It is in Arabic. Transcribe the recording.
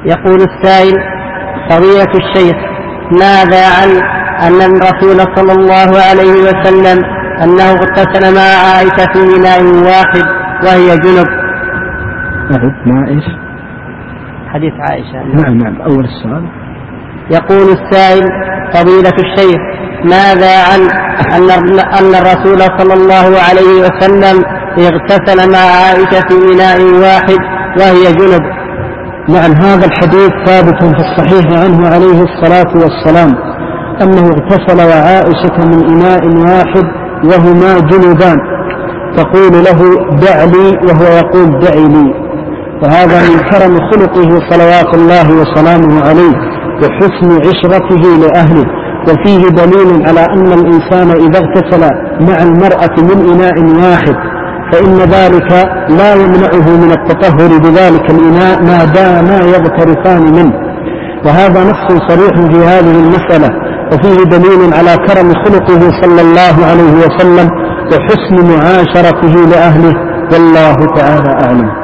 يقول السائل: فضيلة الشيخ، ماذا عن أن الرسول صلى الله عليه وسلم أنه اغتسل مع عائشة في إناء واحد وهي جنب؟ مع إيش؟ حديث عائشة. نعم أول السؤال. يقول السائل: فضيلة الشيخ، ماذا عن أن الرسول صلى الله عليه وسلم اغتسل مع عائشة في إناء واحد وهي جنب؟ نعم، هذا الحديث ثابت في الصحيح عنه عليه الصلاة والسلام أنه اغتسل وعائشة من إناء واحد وهما جنبان، تقول له دع لي وهو يقول دعي لي. وهذا من كرم خلقه صلوات الله وسلامه عليه وحسن عشرته لأهله. وفيه دليل على أن الإنسان إذا اغتسل مع المرأة من إناء واحد فإن ذلك لا يمنعه من التطهر بذلك الإناء ما داما يغترفان منه، وهذا نص صريح في هذه المسألة. وفيه دليل على كرم خلقه صلى الله عليه وسلم وحسن معاشرته لأهله، والله تعالى أعلم.